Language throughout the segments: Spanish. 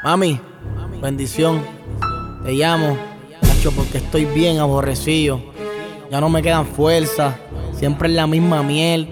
Mami, bendición. Te llamo, macho, porque estoy bien aborrecido. Ya no me quedan fuerzas. Siempre es la misma miel.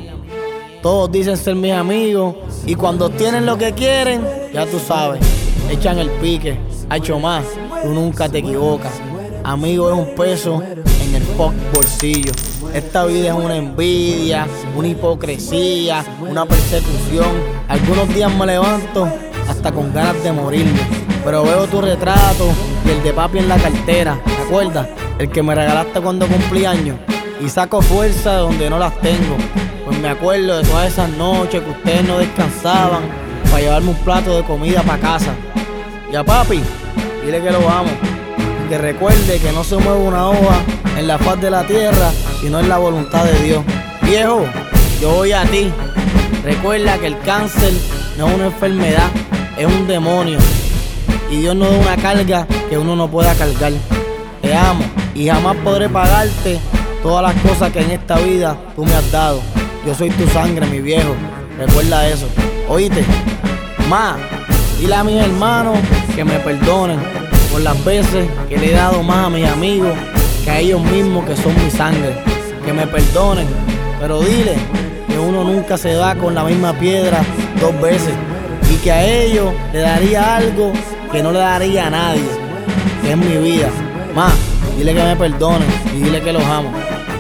Todos dicen ser mis amigos y cuando tienen lo que quieren, ya tú sabes, echan el pique. Hacho más, tú nunca te equivocas. Amigo es un peso en el bolsillo. Esta vida es una envidia, una hipocresía, una persecución. Algunos días me levanto hasta con ganas de morirme, pero veo tu retrato y el de papi en la cartera. ¿Te acuerdas? El que me regalaste cuando cumplí años. Y saco fuerza de donde no las tengo. Pues me acuerdo de todas esas noches que ustedes no descansaban para llevarme un plato de comida para casa. Y a papi, dile que lo amo. Que recuerde que no se mueve una hoja en la faz de la tierra si no es la voluntad de Dios. Viejo, yo voy a ti. Recuerda que el cáncer no es una enfermedad, es un demonio. Y Dios no da una carga que uno no pueda cargar. Te amo y jamás podré pagarte todas las cosas que en esta vida tú me has dado. Yo soy tu sangre, mi viejo. Recuerda eso. Oíste, ma, dile a mis hermanos que me perdonen por las veces que le he dado más a mis amigos que a ellos mismos que son mi sangre. Que me perdonen, pero dile que uno nunca se da con la misma piedra dos veces y que a ellos le daría algo que no le daría a nadie, que es mi vida. Ma, dile que me perdonen y dile que los amo.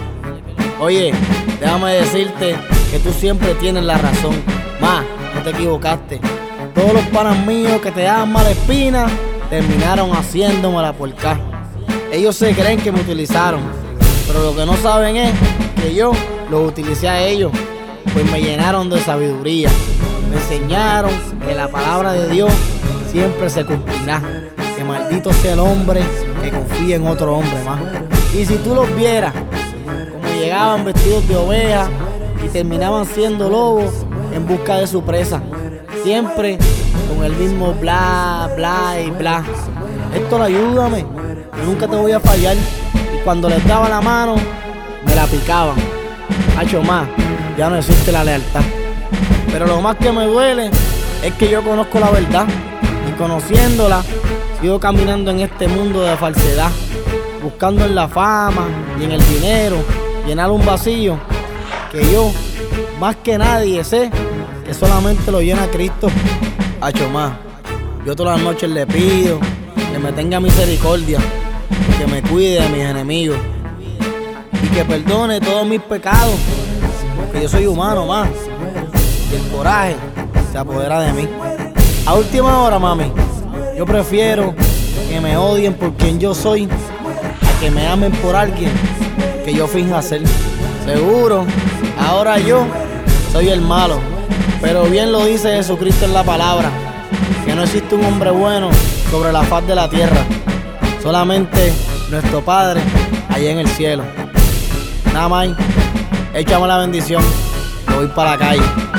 Oye, déjame decirte que tú siempre tienes la razón. Ma, no te equivocaste. Todos los panas míos que te daban mala espina terminaron haciéndomela por acá. Ellos se creen que me utilizaron, pero lo que no saben es que yo los utilicé a ellos, pues me llenaron de sabiduría. Me enseñaron que la palabra de Dios siempre se cumplirá. Que maldito sea el hombre que confía en otro hombre más. Y si tú los vieras, como llegaban vestidos de oveja y terminaban siendo lobos en busca de su presa, siempre con el mismo bla, bla y bla. Héctor, ayúdame, yo nunca te voy a fallar. Y cuando les daba la mano, me la picaban. Hacho más, ya no existe la lealtad. Pero lo más que me duele es que yo conozco la verdad y conociéndola, sigo caminando en este mundo de falsedad, buscando en la fama y en el dinero llenar un vacío que yo, más que nadie, sé que solamente lo llena Cristo. Hacho más, yo todas las noches le pido que me tenga misericordia, que me cuide de mis enemigos y que perdone todos mis pecados, porque yo soy humano más y el coraje se apodera de mí. A última hora, mami, yo prefiero que me odien por quien yo soy a que me amen por alguien que yo finja ser. Seguro, ahora yo soy el malo, pero bien lo dice Jesucristo en la palabra, que no existe un hombre bueno sobre la faz de la tierra, solamente nuestro Padre allá en el cielo. Nada más, échame la bendición, que voy para la calle.